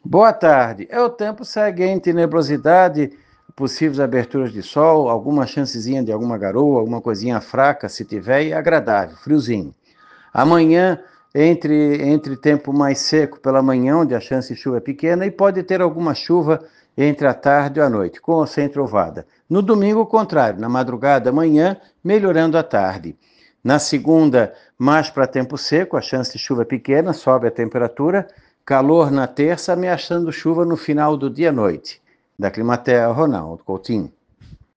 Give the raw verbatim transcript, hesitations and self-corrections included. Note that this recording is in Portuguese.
Boa tarde. É, o tempo segue em nebulosidade, possíveis aberturas de sol, alguma chancezinha de alguma garoa, alguma coisinha fraca, se tiver, e agradável, friozinho. Amanhã, entre, entre tempo mais seco pela manhã, onde a chance de chuva é pequena, e pode ter alguma chuva entre a tarde e a noite, com ou sem trovada. No domingo, o contrário, na madrugada, amanhã, melhorando à tarde. Na segunda, mais para tempo seco, a chance de chuva é pequena, sobe a temperatura, calor na terça, ameaçando chuva no final do dia à noite. Da Climatea, Ronaldo Coutinho.